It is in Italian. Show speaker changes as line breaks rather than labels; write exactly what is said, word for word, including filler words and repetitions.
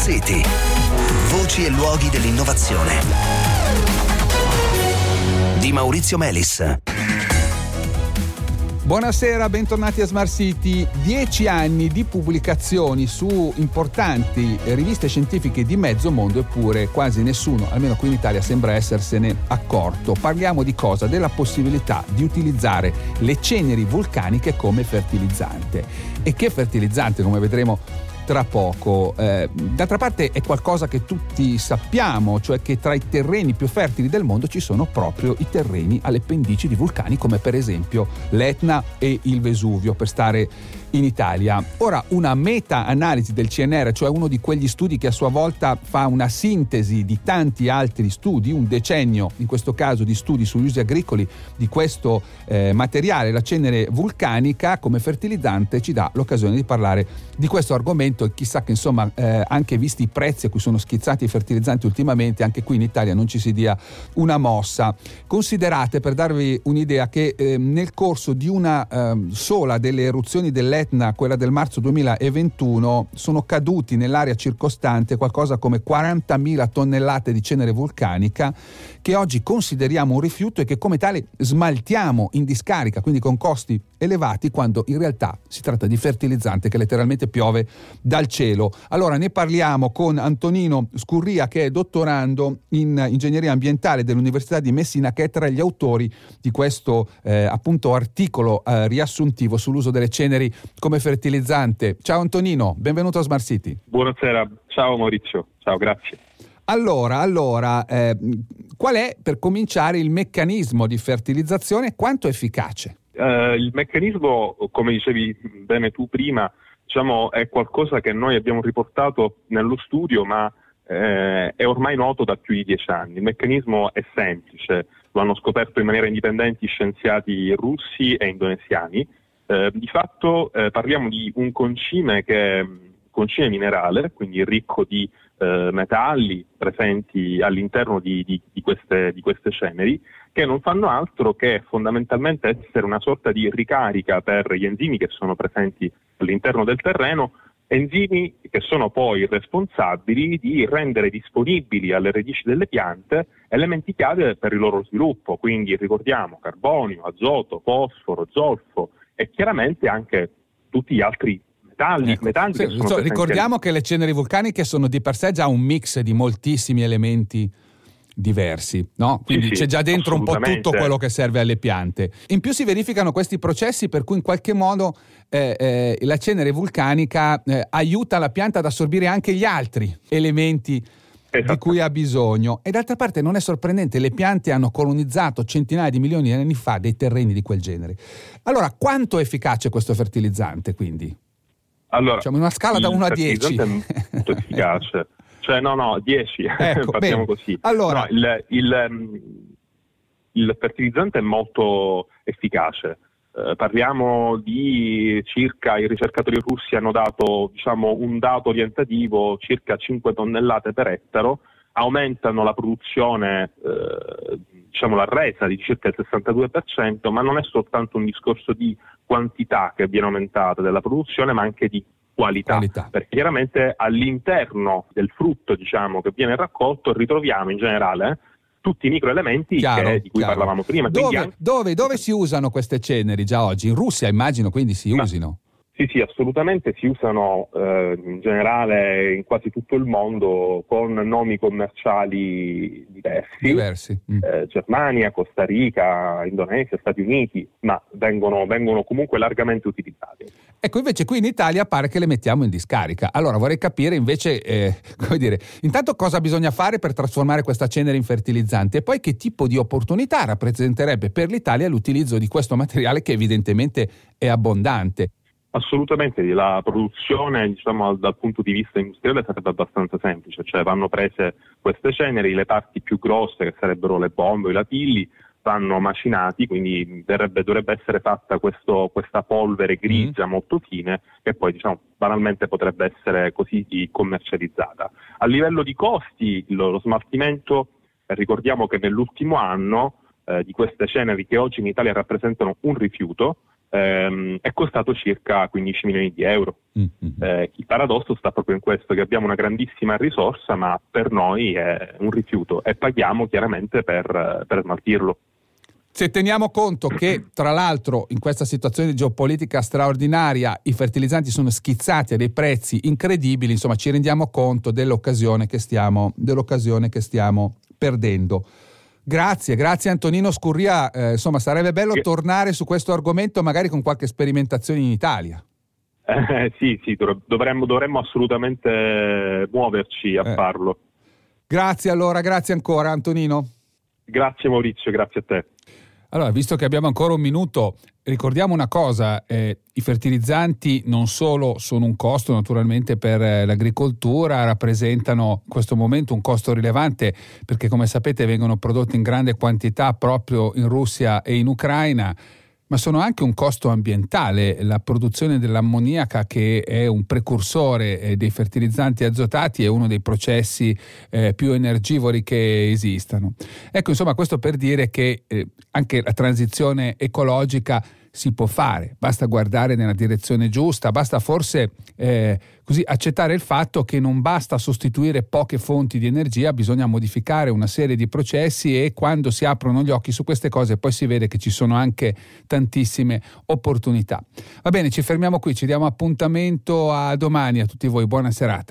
City. Voci e luoghi dell'innovazione. Di Maurizio Melis.
Buonasera, bentornati a Smart City. Dieci anni di pubblicazioni su importanti riviste scientifiche di mezzo mondo, eppure quasi nessuno, almeno qui in Italia, sembra essersene accorto. Parliamo di cosa? Della possibilità di utilizzare le ceneri vulcaniche come fertilizzante. E che fertilizzante, come vedremo tra poco. Eh, d'altra parte è qualcosa che tutti sappiamo, cioè che tra i terreni più fertili del mondo ci sono proprio i terreni alle pendici di vulcani, come per esempio l'Etna e il Vesuvio, per stare in Italia. Ora, una meta-analisi del C N R, cioè uno di quegli studi che a sua volta fa una sintesi di tanti altri studi, un decennio in questo caso di studi sugli usi agricoli di questo eh, materiale, la cenere vulcanica come fertilizzante, ci dà l'occasione di parlare di questo argomento. E chissà che insomma eh, anche visti i prezzi a cui sono schizzati i fertilizzanti ultimamente, anche qui in Italia non ci si dia una mossa. Considerate, per darvi un'idea, che eh, nel corso di una eh, sola delle eruzioni dell'Etna, quella del marzo duemilaventuno, sono caduti nell'area circostante qualcosa come quarantamila tonnellate di cenere vulcanica, che oggi consideriamo un rifiuto e che come tale smaltiamo in discarica, quindi con costi elevati, quando in realtà si tratta di fertilizzante che letteralmente piove dal cielo. Allora ne parliamo con Antonino Scurria, che è dottorando in ingegneria ambientale dell'Università di Messina, che è tra gli autori di questo eh, appunto articolo eh, riassuntivo sull'uso delle ceneri come fertilizzante. Ciao Antonino, benvenuto a Smart City.
Buonasera, ciao Maurizio, ciao, grazie.
Allora, allora eh, qual è, per cominciare, il meccanismo di fertilizzazione e quanto è efficace?
Uh, il meccanismo, come dicevi bene tu prima, diciamo è qualcosa che noi abbiamo riportato nello studio, ma eh, è ormai noto da più di dieci anni. Il meccanismo è semplice, lo hanno scoperto in maniera indipendente scienziati russi e indonesiani. Eh, di fatto eh, parliamo di un concime che è concime minerale, quindi ricco di eh, metalli presenti all'interno di, di, di, queste, di queste ceneri, che non fanno altro che fondamentalmente essere una sorta di ricarica per gli enzimi che sono presenti all'interno del terreno, enzimi che sono poi responsabili di rendere disponibili alle radici delle piante elementi chiave per il loro sviluppo. Quindi ricordiamo carbonio, azoto, fosforo, zolfo e chiaramente anche tutti gli altri metalli.
Ecco,
metalli
sì,
che sono
so, ricordiamo che le ceneri vulcaniche sono di per sé già un mix di moltissimi elementi diversi, no? Quindi sì, sì, c'è già dentro un po' tutto quello che serve alle piante. In più si verificano questi processi per cui in qualche modo eh, eh, la cenere vulcanica eh, aiuta la pianta ad assorbire anche gli altri elementi
esatto.
di cui ha bisogno. E d'altra parte non è sorprendente, le piante hanno colonizzato centinaia di milioni di anni fa dei terreni di quel genere. Allora, quanto è efficace questo fertilizzante, quindi?
Allora,
diciamo in una scala da uno a dieci.
È molto efficace. Cioè no, no, dieci,
ecco,
partiamo
bene.
così.
Allora,
no, il, il, il fertilizzante è molto efficace. Eh, parliamo di circa, i ricercatori russi hanno dato, diciamo, un dato orientativo, circa cinque tonnellate per ettaro, aumentano la produzione, eh, diciamo la resa di circa il sessantadue per cento, ma non è soltanto un discorso di quantità che viene aumentata della produzione, ma anche di Qualità, qualità, perché chiaramente all'interno del frutto, diciamo, che viene raccolto ritroviamo in generale eh, tutti i microelementi
chiaro,
che, di cui
chiaro.
parlavamo prima.
Dove,
anche...
dove, dove si usano queste ceneri già oggi? In Russia immagino, quindi si
Ma,
usino.
Sì, sì, assolutamente si usano eh, in generale in quasi tutto il mondo con nomi commerciali diversi,
diversi. Mm.
Eh, Germania, Costa Rica, Indonesia, Stati Uniti, ma vengono, vengono comunque largamente utilizzati.
Ecco, invece qui in Italia pare che le mettiamo in discarica. Allora vorrei capire invece, eh, come dire, intanto cosa bisogna fare per trasformare questa cenere in fertilizzante e poi che tipo di opportunità rappresenterebbe per l'Italia l'utilizzo di questo materiale che evidentemente è abbondante.
Assolutamente, la produzione, diciamo, dal punto di vista industriale sarebbe abbastanza semplice, cioè vanno prese queste ceneri, le parti più grosse che sarebbero le bombe o i latilli vanno macinati, quindi dovrebbe, dovrebbe essere fatta questo, questa polvere grigia mm. molto fine che poi, diciamo, banalmente potrebbe essere così commercializzata. A livello di costi, lo, lo smaltimento, eh, ricordiamo che nell'ultimo anno eh, di queste ceneri che oggi in Italia rappresentano un rifiuto, ehm, è costato circa quindici milioni di euro. Mm-hmm. Eh, il paradosso sta proprio in questo, che abbiamo una grandissima risorsa, ma per noi è un rifiuto e paghiamo chiaramente per, per smaltirlo.
Se teniamo conto che, tra l'altro, in questa situazione geopolitica straordinaria i fertilizzanti sono schizzati a dei prezzi incredibili, insomma ci rendiamo conto dell'occasione che stiamo, dell'occasione che stiamo perdendo. Grazie, grazie Antonino Scurria, eh, insomma sarebbe bello che... tornare su questo argomento magari con qualche sperimentazione in Italia.
Eh, sì, sì, dovremmo, dovremmo assolutamente muoverci a eh. farlo.
Grazie allora, grazie ancora Antonino.
Grazie Maurizio, grazie a te.
Allora, visto che abbiamo ancora un minuto, ricordiamo una cosa, eh, i fertilizzanti non solo sono un costo naturalmente per eh, l'agricoltura, rappresentano in questo momento un costo rilevante perché come sapete vengono prodotti in grande quantità proprio in Russia e in Ucraina, ma sono anche un costo ambientale. La produzione dell'ammoniaca, che è un precursore eh, dei fertilizzanti azotati, è uno dei processi eh, più energivori che esistano. Ecco, insomma, questo per dire che eh, anche la transizione ecologica si può fare, basta guardare nella direzione giusta, basta forse eh, così accettare il fatto che non basta sostituire poche fonti di energia, bisogna modificare una serie di processi e quando si aprono gli occhi su queste cose poi si vede che ci sono anche tantissime opportunità. Va bene, ci fermiamo qui, ci diamo appuntamento a domani, a tutti voi, buona serata.